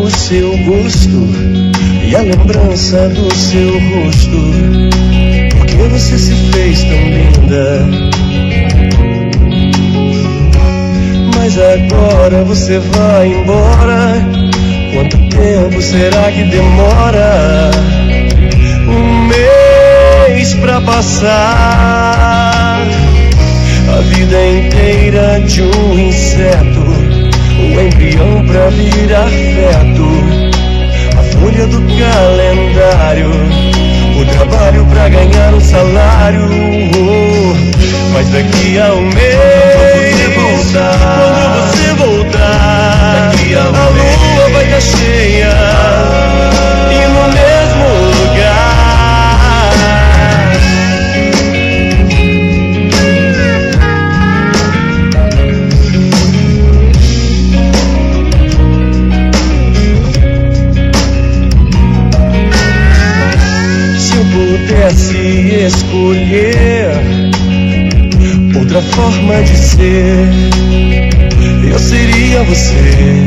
o seu gosto e a lembrança do seu rosto. Por que você se fez tão linda? Mas agora você vai embora. Quanto tempo será que demora? Um mês pra passar. A vida inteira de um inseto, o embrião pra virar feto, a folha do calendário, o trabalho pra ganhar um salário. Mas daqui a um mês, quando você voltar, daqui a lua vai estar cheia e no mesmo lugar. Pudesse escolher outra forma de ser, eu seria você.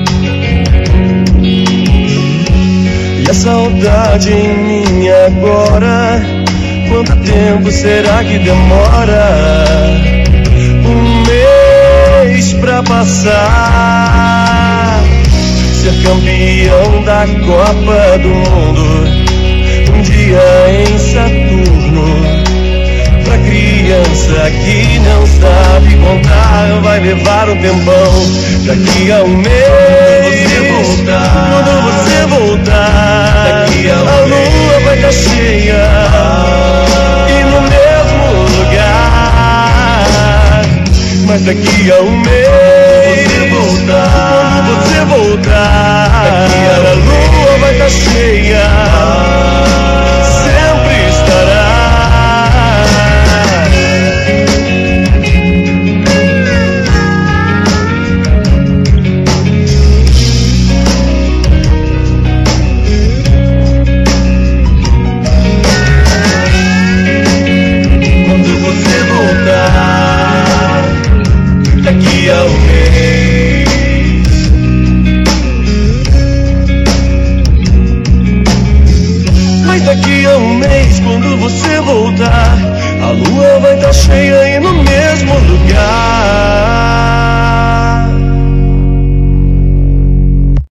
E a saudade em mim agora, quanto tempo será que demora? Um mês pra passar. Ser campeão da Copa do Mundo um dia em Saturno. Pra criança que não sabe contar, vai levar um tempão. Daqui a um mês, quando você voltar, daqui a lua vai estar cheia e no mesmo lugar. Mas daqui a um mês, quando você voltar,